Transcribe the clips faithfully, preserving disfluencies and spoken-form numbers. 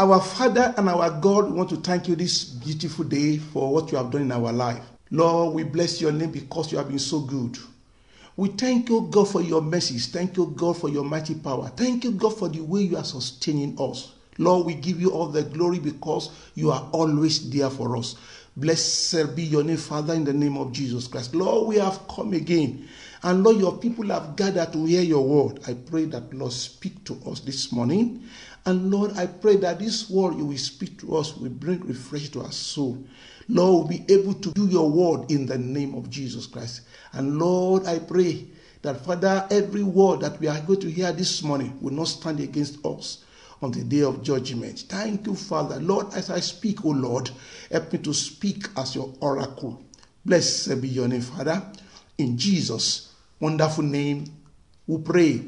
Our Father and our God, we want to thank you this beautiful day for what you have done in our life. Lord, we bless your name because you have been so good. We thank you, God, for your mercies. Thank you, God, for your mighty power. Thank you, God, for the way you are sustaining us. Lord, we give you all the glory because you are always there for us. Blessed be your name, Father, in the name of Jesus Christ. Lord, we have come again. And Lord, your people have gathered to hear your word. I pray that, Lord, speak to us this morning. And Lord, I pray that this word you will speak to us will bring refresh to our soul. Lord, we'll be able to do your word in the name of Jesus Christ. And Lord, I pray that, Father, every word that we are going to hear this morning will not stand against us on the day of judgment. Thank you, Father. Lord, as I speak, O Lord, help me to speak as your oracle. Blessed be your name, Father. In Jesus' wonderful name, we pray.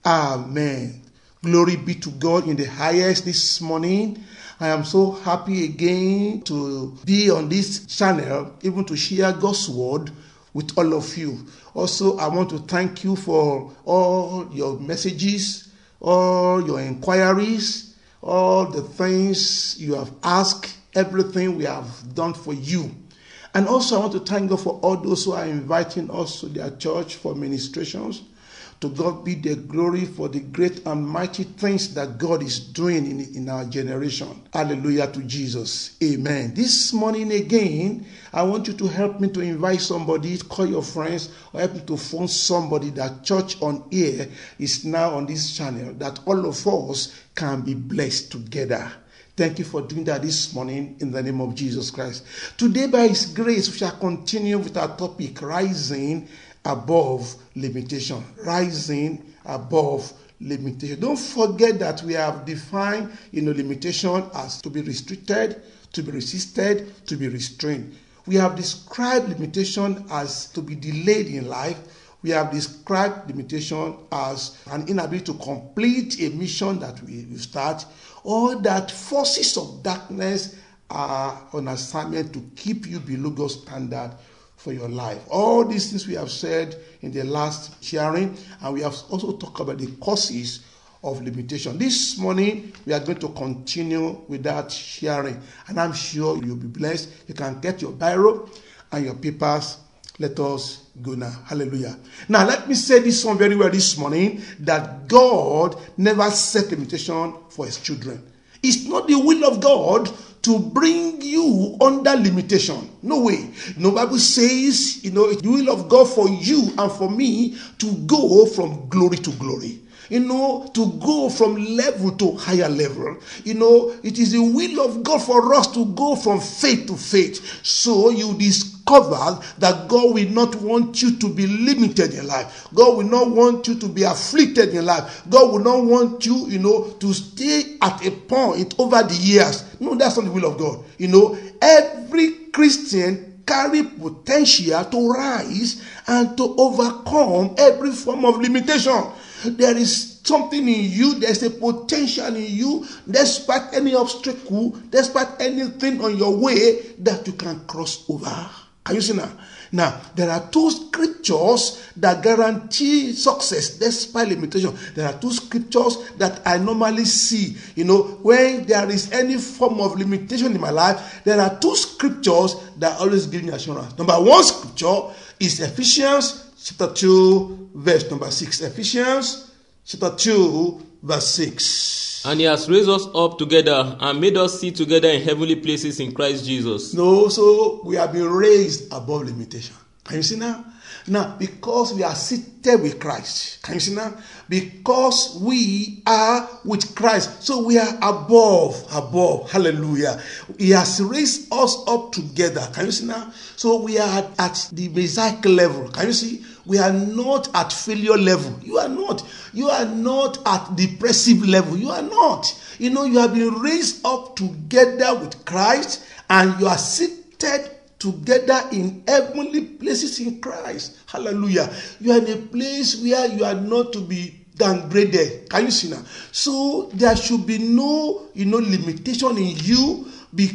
Amen. Glory be to God in the highest this morning. I am so happy again to be on this channel, even to share God's word with all of you. Also, I want to thank you for all your messages, all your inquiries, all the things you have asked, everything we have done for you. And also, I want to thank God for all those who are inviting us to their church for ministrations. To God be the glory for the great and mighty things that God is doing in, in our generation. Hallelujah to Jesus. Amen. This morning again, I want you to help me to invite somebody, call your friends, or help me to phone somebody that Church on Air is now on this channel, that all of us can be blessed together. Thank you for doing that this morning in the name of Jesus Christ. Today, by His grace, we shall continue with our topic, Rising Above Limitation. Rising above limitation. Don't forget that we have defined, you know, limitation as to be restricted, to be resisted, to be restrained. We have described limitation as to be delayed in life. We have described limitation as an inability to complete a mission that we start, or that forces of darkness are on assignment to keep you below God's standard for your life. All these things we have said in the last sharing, and we have also talked about the causes of limitation. This morning, we are going to continue with that sharing, and I'm sure you'll be blessed. You can get your biro and your papers. Let us go now. Hallelujah. Now, let me say this one very well this morning, that God never set limitation for his children. It's not the will of God to bring you under limitation. No way. No, Bible says, you know, it's the will of God for you and for me to go from glory to glory. You know, to go from level to higher level. You know, it is the will of God for us to go from faith to faith. So you discover that God will not want you to be limited in life. God will not want you to be afflicted in life. God will not want you, you know, to stay at a point over the years. No, that's not the will of God. You know, every Christian carry potential to rise and to overcome every form of limitation. There is something in you, there's a potential in you, despite any obstacle, despite anything on your way, that you can cross over. Can you see now? Now, there are two scriptures that guarantee success despite limitation. There are two scriptures that I normally see. You know, when there is any form of limitation in my life, there are two scriptures that always give me assurance. Number one scripture is Ephesians chapter two, verse number six. Ephesians chapter two, verse six. And he has raised us up together and made us sit together in heavenly places in Christ Jesus. No, so we have been raised above limitation. Can you see now? Now, because we are seated with Christ. Can you see now? Because we are with Christ. So we are above, above. Hallelujah. He has raised us up together. Can you see now? So we are at, at the Messiah level. Can you see? We are not at failure level. You are not. You are not at depressive level. You are not. You know, you have been raised up together with Christ, and you are seated together in heavenly places in Christ. Hallelujah. You are in a place where you are not to be downgraded. Can you see now? So there should be no, you know, limitation in you,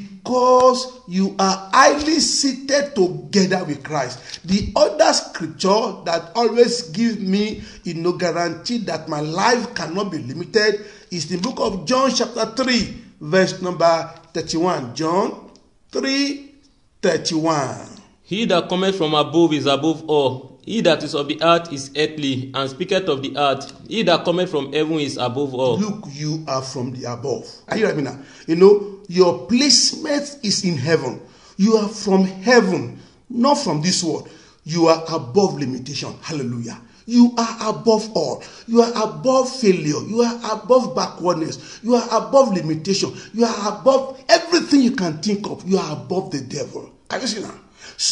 because you are highly seated together with Christ. The other scripture that always gives me, you know, guarantee that my life cannot be limited is the book of John chapter three, verse number thirty-one. John three thirty-one. He that cometh from above is above all. He that is of the earth is earthly, and speaketh of the earth. He that cometh from heaven is above all. Look, you are from the above. Are you right now? You know, your placement is in heaven. You are from heaven, not from this world. You are above limitation. Hallelujah. You are above all. You are above failure. You are above backwardness. You are above limitation. You are above everything you can think of. You are above the devil. Can you see now?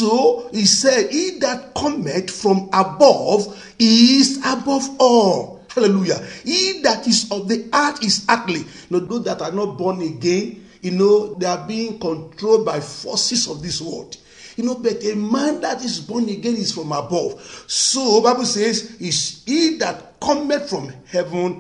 So he said, he that cometh from above is above all. Hallelujah. He that is of the earth is earthly. You know, those that are not born again, you know, they are being controlled by forces of this world. You know, but a man that is born again is from above. So Bible says, is he that cometh from heaven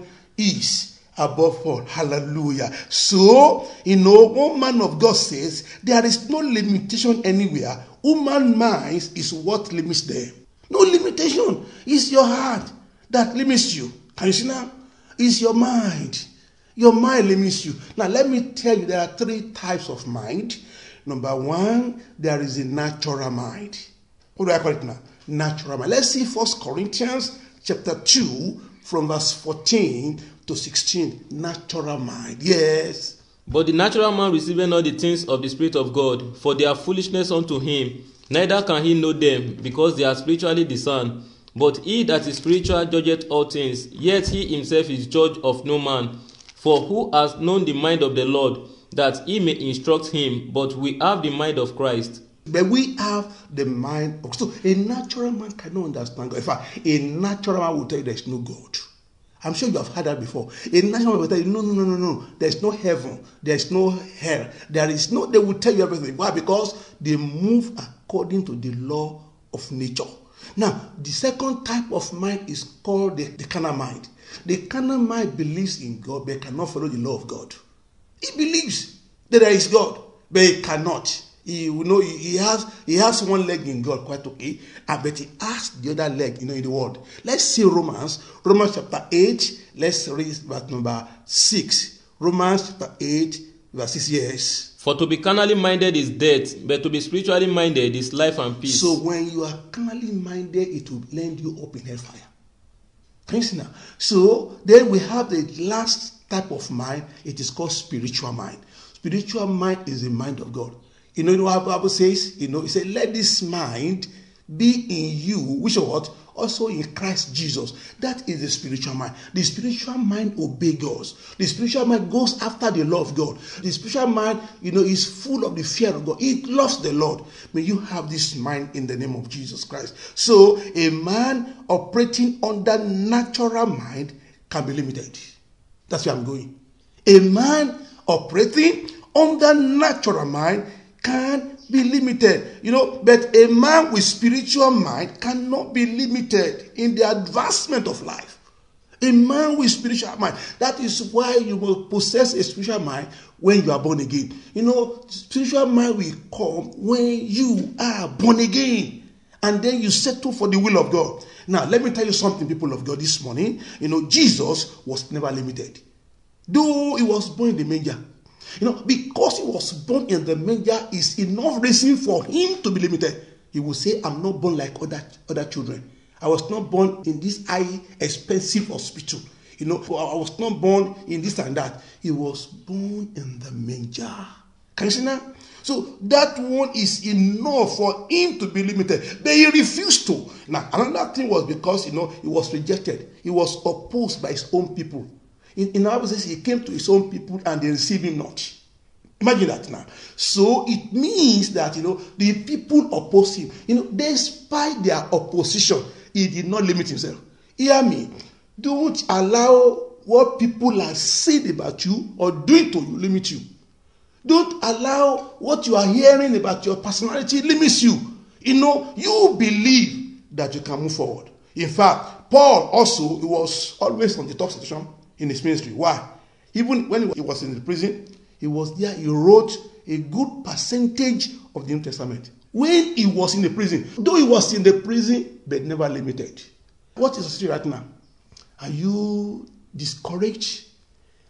is above all. Hallelujah. So, you know, one man of God says, there is no limitation anywhere. Human mind is what limits them. No limitation. It's your heart that limits you. Can you see now? It's your mind. Your mind limits you. Now, let me tell you, there are three types of mind. Number one, there is a natural mind. What do I call it now? Natural mind. Let's see First Corinthians chapter two from verse fourteen to sixteen. Natural mind. Yes. But the natural man receiveth not the things of the Spirit of God, for they are foolishness unto him. Neither can he know them, because they are spiritually discerned. But he that is spiritual judgeth all things, yet he himself is judge of no man. For who has known the mind of the Lord, that he may instruct him? But we have the mind of Christ. But we have the mind of Christ. So a natural man cannot understand God. In fact, a natural man will tell you there is no God. I'm sure you have heard that before. A natural man will tell you, no, no, no, no, no. There is no heaven. There is no hell. There is no, they will tell you everything. Why? Because they move according to the law of nature. Now, the second type of mind is called the, the carnal mind. The carnal mind believes in God, but cannot follow the law of God. He believes that there is God, but he cannot. He, you know, he, he has he has one leg in God, quite okay, but he has the other leg, you know, in the world. Let's see Romans, Romans chapter eight. Let's read verse number six. Romans chapter eight, verse six. Yes. For to be carnally minded is death, but to be spiritually minded is life and peace. So when you are carnally minded, it will land you up in hellfire. Can you see now? So then we have the last type of mind. It is called spiritual mind. Spiritual mind is the mind of God. You know, you know what the Bible says? You know, it says, let this mind be in you, which is what? Also in Christ Jesus. That is the spiritual mind. The spiritual mind obeys God. The spiritual mind goes after the law of God. The spiritual mind, you know, is full of the fear of God. It loves the Lord. May you have this mind in the name of Jesus Christ. So a man operating under natural mind can be limited. That's where I'm going. A man operating under natural mind can be limited. You know, but a man with spiritual mind cannot be limited in the advancement of life. A man with spiritual mind. That is why you will possess a spiritual mind when you are born again. You know, spiritual mind will come when you are born again. And then you settle for the will of God. Now, let me tell you something, people of God, this morning. You know, Jesus was never limited. Though he was born in the manger. You know, because he was born in the manger is enough reason for him to be limited. He will say, I'm not born like other, other children. I was not born in this high, expensive hospital. You know, I was not born in this and that. He was born in the manger. Can you see that? So that one is enough for him to be limited. But he refused to. Now, another thing was because, you know, he was rejected. He was opposed by his own people. In, in the Bible says he came to his own people and they received him not. Imagine that now. So it means that, you know, the people opposed him. You know, despite their opposition, he did not limit himself. Hear me. Don't allow what people are saying about you or doing to you limit you. Don't allow what you are hearing about your personality limits you. You know, you believe that you can move forward. In fact, Paul also, he was always on the top section in his ministry. Why? Even when he was in the prison, he was there, he wrote a good percentage of the New Testament. When he was in the prison, though he was in the prison, but never limited. What is the situation right now? Are you discouraged?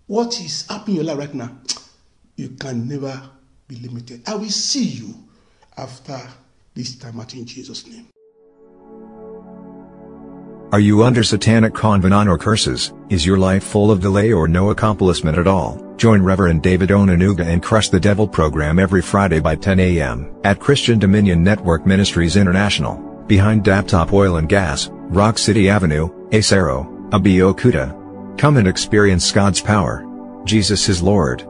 what is happening in your life right now, you can never be limited. I will see you after this time out in Jesus' name. Are you under satanic covenant or curses? Is your life full of delay or no accomplishment at all? Join Reverend David Onanuga and Crush the Devil program every Friday by ten a m at Christian Dominion Network Ministries International, behind Daptop Oil and Gas, Rock City Avenue, Acero, Abeokuta. Come and experience God's power. Jesus is Lord.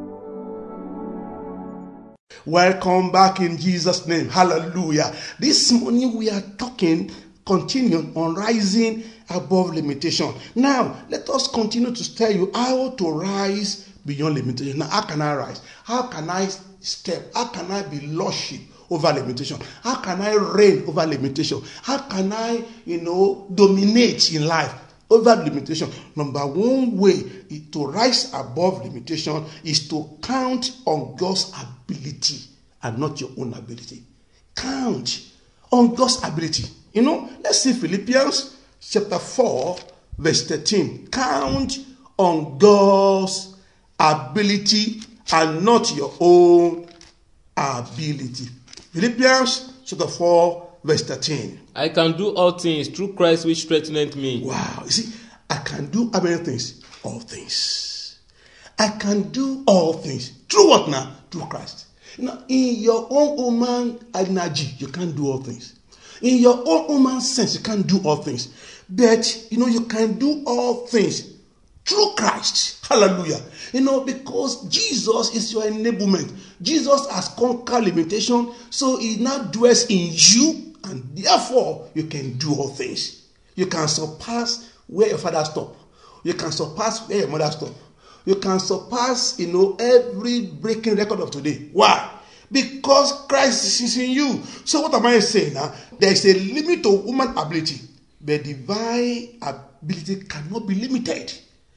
Welcome back in Jesus' name. Hallelujah. This morning we are talking, continuing on rising above limitation. Now, let us continue to tell you how to rise beyond limitation. Now, how can I rise? How can I step? How can I be lordship over limitation? How can I reign over limitation? How can I, you know, dominate in life over limitation? Number one way to rise above limitation is to count on God's ability and not your own ability. Count on God's ability. You know, let's see Philippians chapter four, verse thirteen. Count on God's ability and not your own ability. Philippians chapter four, verse thirteen. I can do all things through Christ which strengtheneth me. Wow. You see, I can do how many things? All things. I can do all things. Through what now? Through Christ. You know, in your own human energy, you can't do all things. In your own human sense, you can't do all things. But, you know, you can do all things through Christ. Hallelujah. You know, because Jesus is your enablement. Jesus has conquered limitation, so he now dwells in you, and therefore you can do all things. You can surpass where your father stopped. You can surpass where your mother stopped. You can surpass, you know, every breaking record of today. Why? Because Christ is in you. So what am I saying now? There is a limit to human ability, but divine ability cannot be limited.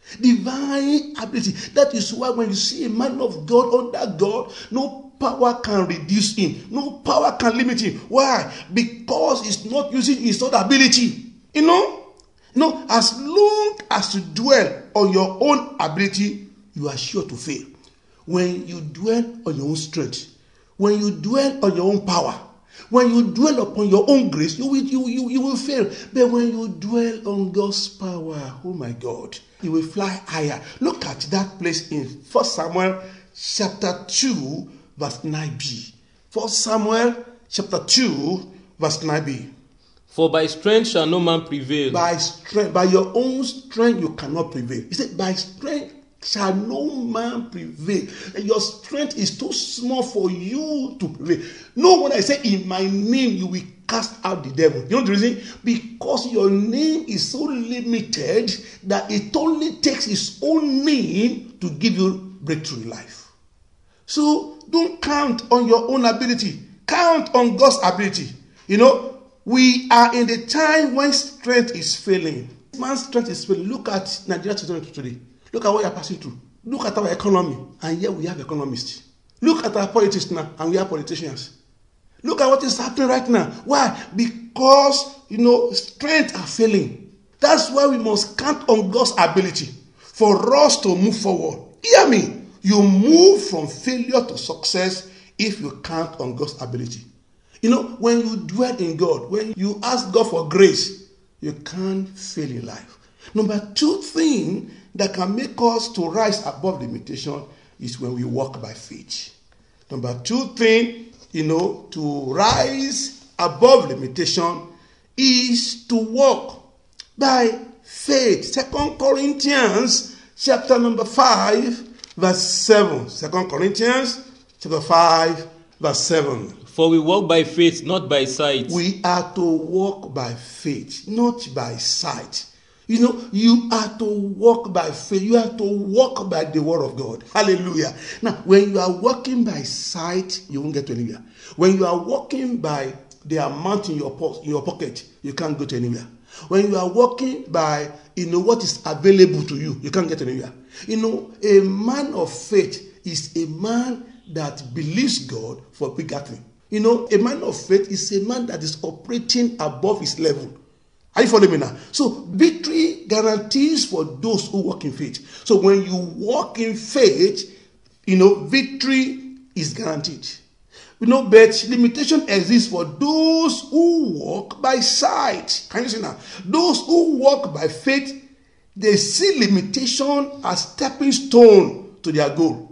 Divine ability. That is why when you see a man of God under God, no power can reduce him. No power can limit him. Why? Because he's not using his own ability. You know? You know, as long as you dwell on your own ability, you are sure to fail. When you dwell on your own strength, when you dwell on your own power, when you dwell upon your own grace, you will, you, you, you will fail. But when you dwell on God's power, oh my God, you will fly higher. Look at that place in First Samuel chapter two, verse nine b. First Samuel chapter two, verse nine b. For by strength shall no man prevail. By strength, by your own strength, you cannot prevail. He said, by strength shall no man prevail. And your strength is too small for you to prevail. No one I say, in my name you will cast out the devil. You know the reason? Because your name is so limited that it only takes its own name to give you breakthrough in life. So don't count on your own ability. Count on God's ability. You know, we are in the time when strength is failing. Man's strength is failing. Look at Nigeria today. Look at what you are passing through. Look at our economy, and here we have economists. Look at our politics now, and we have politicians. Look at what is happening right now. Why? Because, you know, strength are failing. That's why we must count on God's ability for us to move forward. Hear me. You move from failure to success if you count on God's ability. You know, when you dwell in God, when you ask God for grace, you can't fail in life. Number two thing that can make us to rise above limitation is when we walk by faith. Number two thing, you know, to rise above limitation is to walk by faith. Second Corinthians chapter number five, verse seven. Second Corinthians chapter five, verse seven. For we walk by faith, not by sight. We are to walk by faith, not by sight. You know, you are to walk by faith. You are to walk by the word of God. Hallelujah. Now, when you are walking by sight, you won't get to anywhere. When you are walking by the amount in your, po- in your pocket, you can't go to anywhere. When you are walking by, you know, what is available to you, you can't get anywhere. You know, a man of faith is a man that believes God for bigger things. You know, a man of faith is a man that is operating above his level. Are you following me now? So victory guarantees for those who walk in faith. So when you walk in faith, you know, victory is guaranteed. You know, but limitation exists for those who walk by sight. Can you see now? Those who walk by faith, they see limitation as stepping stone to their goal.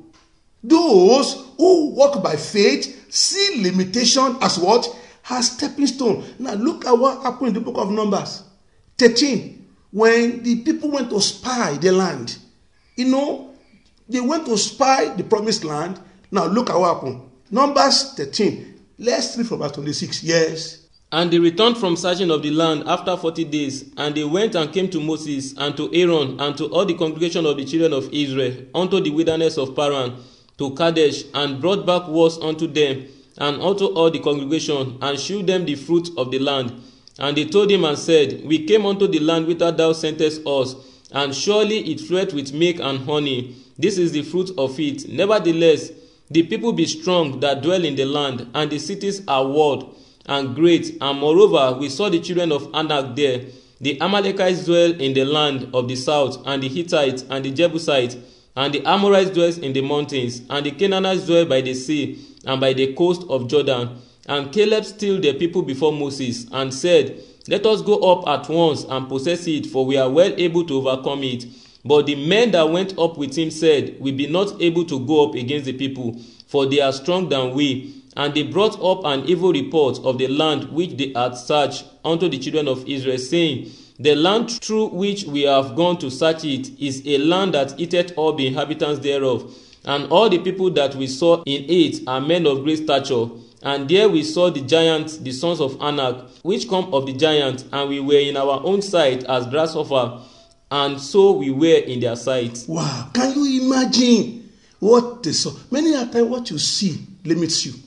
Those who walk by faith see limitation as what? As stepping stone. Now look at what happened in the book of Numbers thirteen. When the people went to spy the land. You know, they went to spy the promised land. Now look at what happened. Numbers thirteen. Let's read from verse twenty-six. Yes. And they returned from searching of the land after forty days, and they went and came to Moses and to Aaron and to all the congregation of the children of Israel unto the wilderness of Paran, to Kadesh, and brought back words unto them and unto all the congregation, and shewed them the fruit of the land. And they told him and said, We came unto the land whither thou sentest us, and surely it floweth with milk and honey. This is the fruit of it. Nevertheless, the people be strong that dwell in the land, and the cities are walled and great. And moreover, we saw the children of Anak there. The Amalekites dwell in the land of the south, and the Hittites, and the Jebusites, and the Amorites dwell in the mountains, and the Canaanites dwell by the sea, and by the coast of Jordan. And Caleb stilled the people before Moses, and said, Let us go up at once and possess it, for we are well able to overcome it. But the men that went up with him said, We be not able to go up against the people, for they are strong than we. And they brought up an evil report of the land which they had searched unto the children of Israel, saying, The land through which we have gone to search it is a land that eateth all the inhabitants thereof. And all the people that we saw in it are men of great stature. And there we saw the giants, the sons of Anak, which come of the giants, and we were in our own sight as grasshopper, and so we were in their sight. Wow, can you imagine what they saw? Many a time what you see limits you.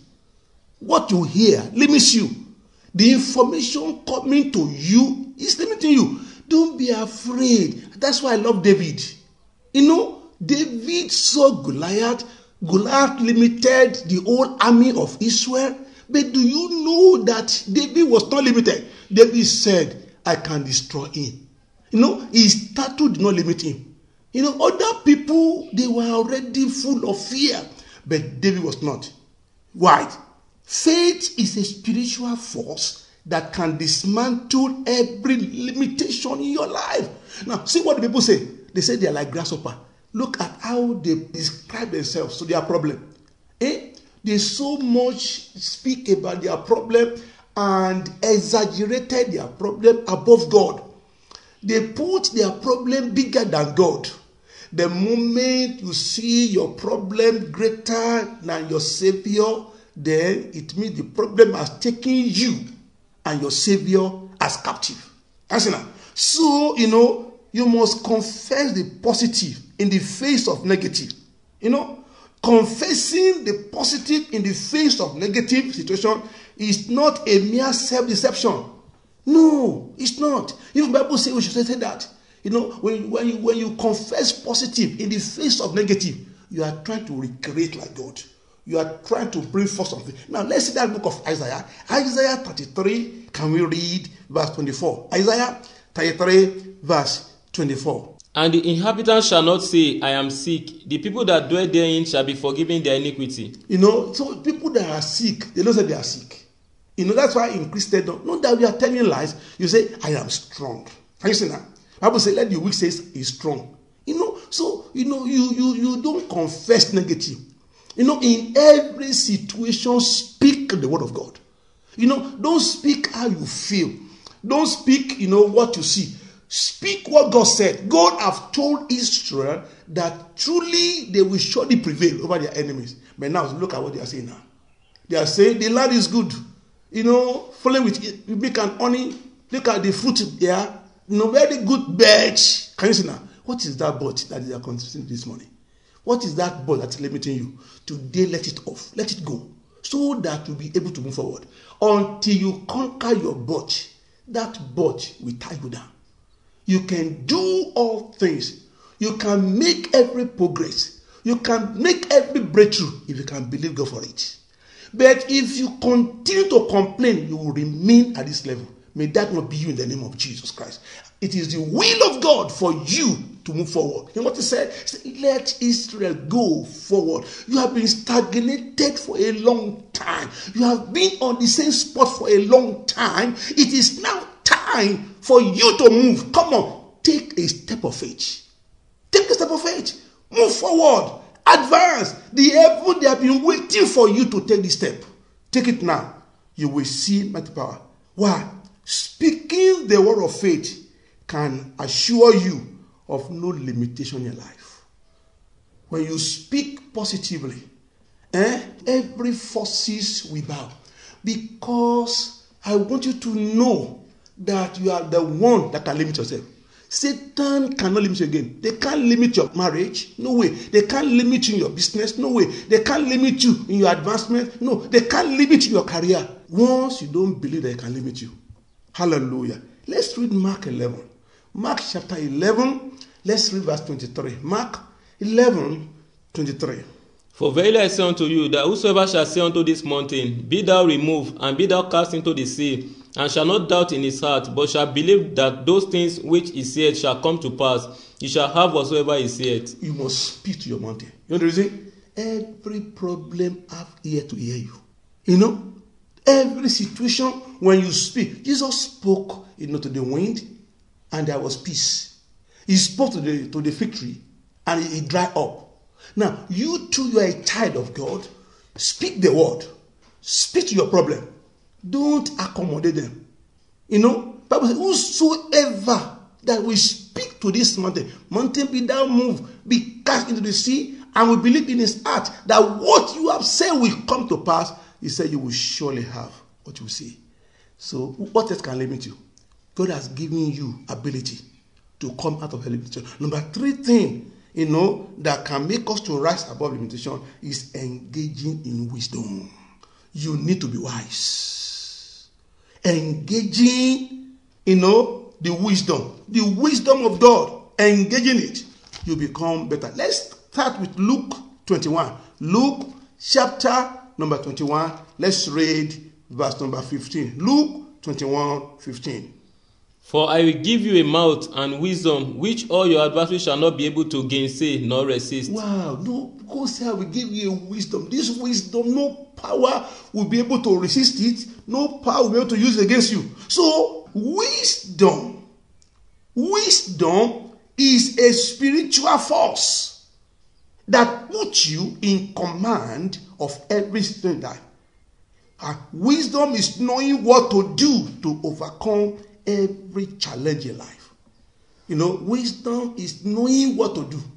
What you hear limits you. The information coming to you is limiting you. Don't be afraid. That's why I love David. You know, David saw Goliath. Goliath limited the whole army of Israel. But do you know that David was not limited? David said, I can destroy him. You know, his stature did not limit him. You know, other people, they were already full of fear. But David was not. Why? Faith is a spiritual force that can dismantle every limitation in your life. Now, see what the people say. They say they are like grasshopper. Look at how they describe themselves to their problem. Eh? They so much speak about their problem and exaggerated their problem above God. They put their problem bigger than God. The moment you see your problem greater than your Savior, then it means the problem has taken you and your Savior as captive. So, you know, you must confess the positive in the face of negative. You know, confessing the positive in the face of negative situation is not a mere self-deception. No, it's not. Even the Bible says we should say that. You know, when, when, you, when you confess positive in the face of negative, you are trying to recreate like God. You are trying to bring forth something. Now, let's see that book of Isaiah. Isaiah thirty-three, can we read verse twenty-four? Isaiah thirty-three, verse twenty-four. And the inhabitants shall not say, I am sick. The people that dwell therein shall be forgiven their iniquity. You know, so people that are sick, they don't say they are sick. You know, that's why in Christendom, not that we are telling lies, you say, I am strong. Can you see that? Bible says, let the weak say he's strong. You know, so, you know, you, you, you don't confess negative. You know, in every situation, speak the word of God. You know, don't speak how you feel. Don't speak, you know, what you see. Speak what God said. God have told Israel that truly they will surely prevail over their enemies. But now, look at what they are saying now. They are saying the land is good. You know, falling with milk and honey. Look at the fruit there. You know, very good birds. Can you see now? What is that bird that they are consuming this morning? What is that bird that's limiting you? Today, let it off. Let it go. So that you'll be able to move forward. Until you conquer your bird, that bird will tie you down. You can do all things. You can make every progress. You can make every breakthrough if you can believe God for it. But if you continue to complain, you will remain at this level. May that not be you in the name of Jesus Christ. It is the will of God for you to move forward. And what he said, he said, let Israel go forward. You have been stagnated for a long time. You have been on the same spot for a long time. It is now time for you to move. Come on, take a step of faith. Take a step of faith. Move forward. Advance. The heaven, they have been waiting for you to take this step. Take it now. You will see mighty power. Why? Speaking the word of faith can assure you of no limitation in your life. When you speak positively, eh, every forces will bow. Because I want you to know that you are the one that can limit yourself. Satan cannot limit you again. They can't limit your marriage. No way. They can't limit you in your business. No way. They can't limit you in your advancement. No. They can't limit you in your career. Once you don't believe they can limit you. Hallelujah. Let's read Mark eleven. Mark chapter eleven. Let's read verse twenty-three. Mark eleven, twenty-three. For verily I say unto you, that whosoever shall say unto this mountain, be thou removed, and be thou cast into the sea, and shall not doubt in his heart, but shall believe that those things which he said shall come to pass, he shall have whatsoever he said. You must speak to your mountain. You know the reason? Every problem have ear to hear you. You know? Every situation, when you speak, Jesus spoke, you know, to the wind, and there was peace. He spoke to the to the fig tree, and it, it dried up. Now, you too, you are a child of God. Speak the word. Speak to your problem. Don't accommodate them. You know, Bible says, whosoever that will speak to this mountain, mountain be thou moved, be cast into the sea, and will believe in his heart that what you have said will come to pass, he said you will surely have what you see. So, what else can limit you? God has given you ability to come out of limitation. Number three thing, you know, that can make us to rise above limitation is engaging in wisdom. You need to be wise. Engaging, you know, the wisdom. The wisdom of God. Engaging it. You become better. Let's start with Luke twenty-one. Luke chapter number twenty-one. Let's read verse number fifteen. Luke twenty-one, fifteen. For I will give you a mouth and wisdom, which all your adversaries shall not be able to gainsay nor resist. Wow, no, God said I will give you a wisdom. This wisdom, no power will be able to resist it. No power will be able to use it against you. So, wisdom, wisdom is a spiritual force that puts you in command of everything in life. And wisdom is knowing what to do to overcome every challenge in life. You know, wisdom is knowing what to do,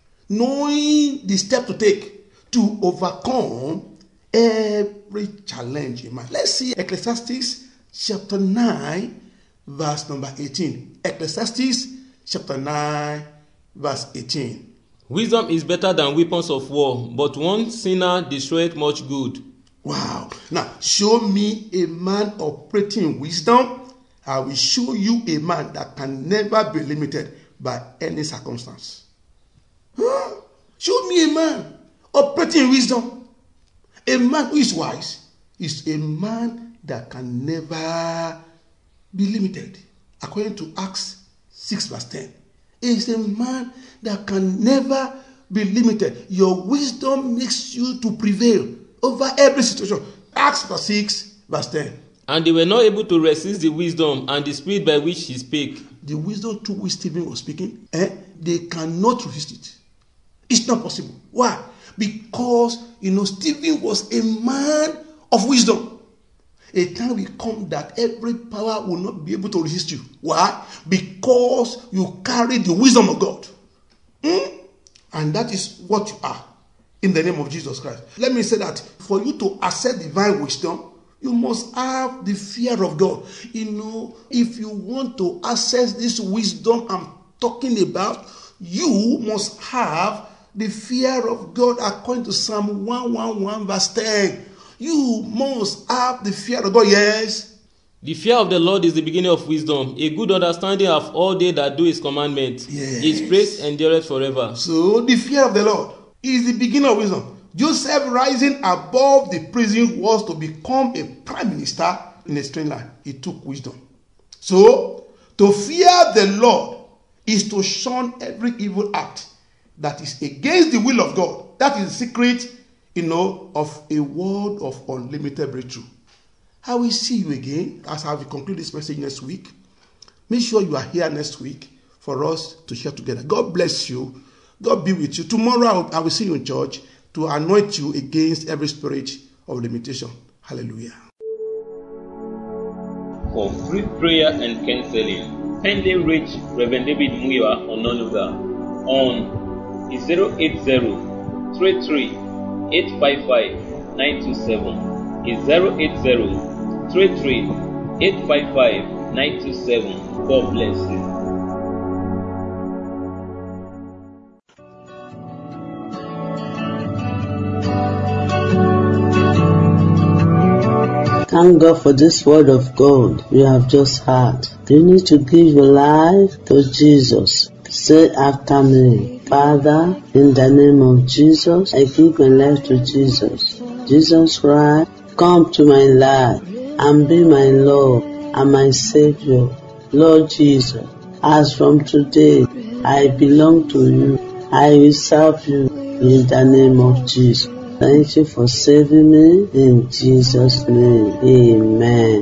knowing the step to take to overcome every challenge in life. Let's see Ecclesiastes chapter nine, verse number eighteen. Ecclesiastes chapter nine, verse eighteen. Wisdom is better than weapons of war, but one sinner destroyeth much good. Wow. Now, show me a man operating in wisdom. I will show you a man that can never be limited by any circumstance. Huh? Show me a man operating in wisdom. A man who is wise is a man that can never be limited. According to Acts six verse ten. Is a man that can never be limited. Your wisdom makes you to prevail over every situation. Acts six verse ten. And they were not able to resist the wisdom and the spirit by which he spake. The wisdom through which Stephen was speaking, eh, they cannot resist it. It's not possible. Why? Because, you know, Stephen was a man of wisdom. A time will come that every power will not be able to resist you. Why? Because you carry the wisdom of God. Hmm? And that is what you are in the name of Jesus Christ. Let me say that for you to access divine wisdom, you must have the fear of God. You know, if you want to access this wisdom I'm talking about, you must have the fear of God according to Psalm one eleven verse ten. You must have the fear of God, yes. The fear of the Lord is the beginning of wisdom. A good understanding of all they that do his commandments. Yes. His praise endureth forever. So the fear of the Lord is the beginning of wisdom. Joseph rising above the prison was to become a prime minister in a strange land. It took wisdom. So, to fear the Lord is to shun every evil act that is against the will of God. That is the secret, you know, of a world of unlimited breakthrough. I will see you again as I will conclude this message next week. Make sure you are here next week for us to share together. God bless you. God be with you. Tomorrow I will, I will see you in church to anoint you against every spirit of limitation. Hallelujah. For free prayer and counseling, kindly reach Reverend David Muyiwa Ononuga on zero eight zero, three three, eight five five, nine two seven. Is zero eight zero, three three, eight five five, nine two seven. God bless you. Thank God for this word of God you have just heard. You need to give your life to Jesus. Say after me, Father, in the name of Jesus, I give my life to Jesus. Jesus Christ, come to my life and be my Lord and my Savior. Lord Jesus, as from today, I belong to you. I will serve you in the name of Jesus. Thank you for saving me in Jesus' name. Amen.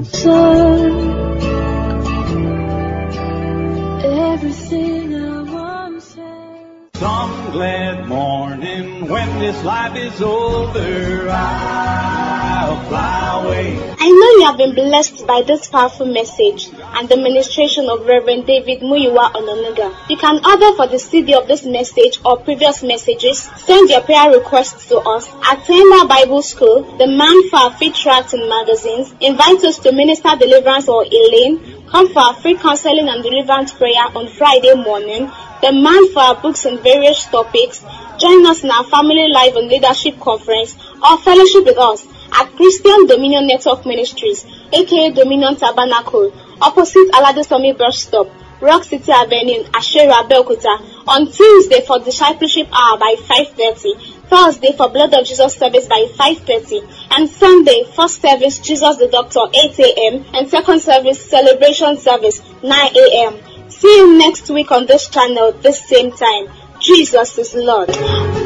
Everything I want to say. Some glad morning when this life is over, I'll fly away. I know you have been blessed by this powerful message and the ministration of Reverend David Muyiwa Ononuga. You can order for the C D of this message or previous messages. Send your prayer requests to us. Attend our Bible school, the Man for Our Faith Tracts and magazines. Invite us to Minister Deliverance or Elaine. Come for our free counseling and deliverance prayer on Friday morning. The Man for Our Books on various topics. Join us in our Family Life and Leadership Conference or fellowship with us at Christian Dominion Network Ministries, aka Dominion Tabernacle, opposite Aladesomi Bus Stop, Rock City Avenue, Ashera, Belkuta, on Tuesday for Discipleship Hour by five thirty, Thursday for Blood of Jesus service by five thirty, and Sunday, first service Jesus the Doctor eight a.m. and second service Celebration service nine a.m. See you next week on this channel, this same time. Jesus is Lord.